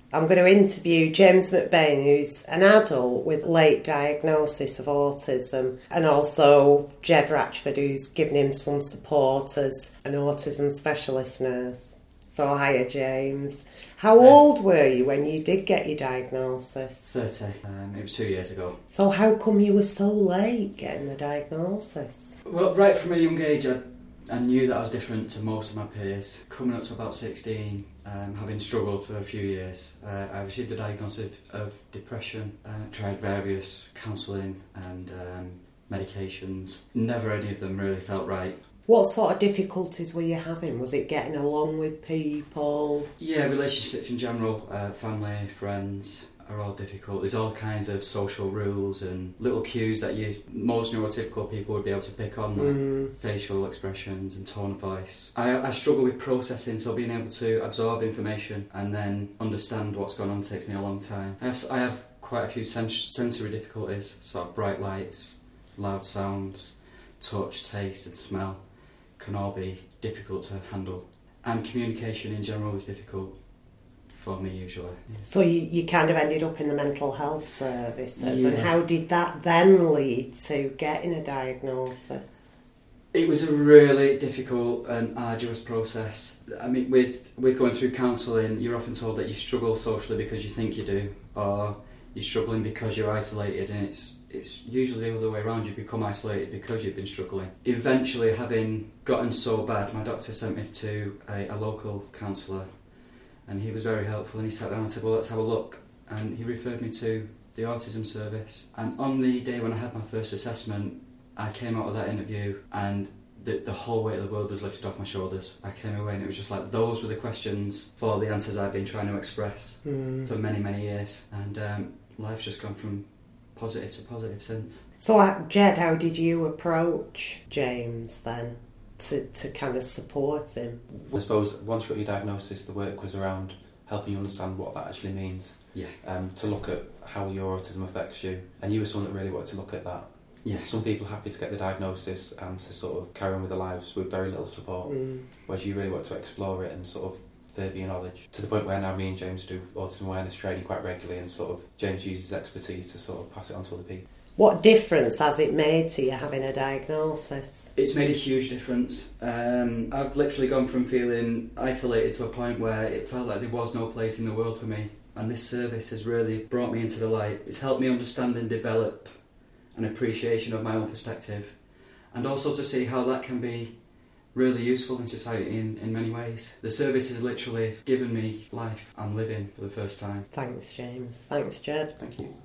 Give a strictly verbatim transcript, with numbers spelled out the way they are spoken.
I'm going to interview James McBain, who's an adult with late diagnosis of autism, and also Jed Ratchford, who's given him some support as an autism specialist nurse. So hiya, James. How Yeah. old were you when you did get your diagnosis? thirty. Um, it was two years ago. So how come you were so late getting the diagnosis? Well, right from a young age, I, I knew that I was different to most of my peers. Coming up to about sixteen, um, having struggled for a few years, uh, I received the diagnosis of depression. Uh, tried various counselling and um, medications. Never any of them really felt right. What sort of difficulties were you having? Was it getting along with people? Yeah, relationships in general, uh, family, friends are all difficult. There's all kinds of social rules and little cues that you most neurotypical people would be able to pick on, like Mm. facial expressions and tone of voice. I, I struggle with processing, so being able to absorb information and then understand what's going on takes me a long time. I have, I have quite a few sens- sensory difficulties, sort of bright lights, loud sounds, touch, taste and smell can all be difficult to handle. And communication in general is difficult for me usually. So you, you kind of ended up in the mental health services, and Yeah. how did that then lead to getting a diagnosis? It was a really difficult and arduous process. I mean, with, with going through counselling, you're often told that you struggle socially because you think you do, or you're struggling because you're isolated, and it's it's usually the other way around. You become isolated because you've been struggling. Eventually, having gotten so bad, my doctor sent me to a, a local counsellor, and he was very helpful, and he sat down and said, well, let's have a look. And he referred me to the autism service. And on the day when I had my first assessment, I came out of that interview and the, the whole weight of the world was lifted off my shoulders. I came away and it was just like, those were the questions for the answers I've been trying to express Mm. for many, many years. And um, life's just gone from positive to positive since. So, uh, Jed, how did you approach James then to, to kind of support him? I suppose once you got your diagnosis, the work was around helping you understand what that actually means. Yeah. Um, to look at how your autism affects you. And you were someone that really wanted to look at that. Yeah. Some people are happy to get the diagnosis and to sort of carry on with their lives with very little support, Mm. whereas you really want to explore it and sort of further your knowledge. To the point where now me and James do autism awareness training quite regularly, and sort of James uses his expertise to sort of pass it on to other people. What difference has it made to you having a diagnosis? It's made a huge difference. Um, I've literally gone from feeling isolated to a point where it felt like there was no place in the world for me. And this service has really brought me into the light. It's helped me understand and develop an appreciation of my own perspective, and also to see how that can be really useful in society in, in many ways. The service has literally given me life I'm living for the first time. Thanks, James. Thanks, Jed. Thank you.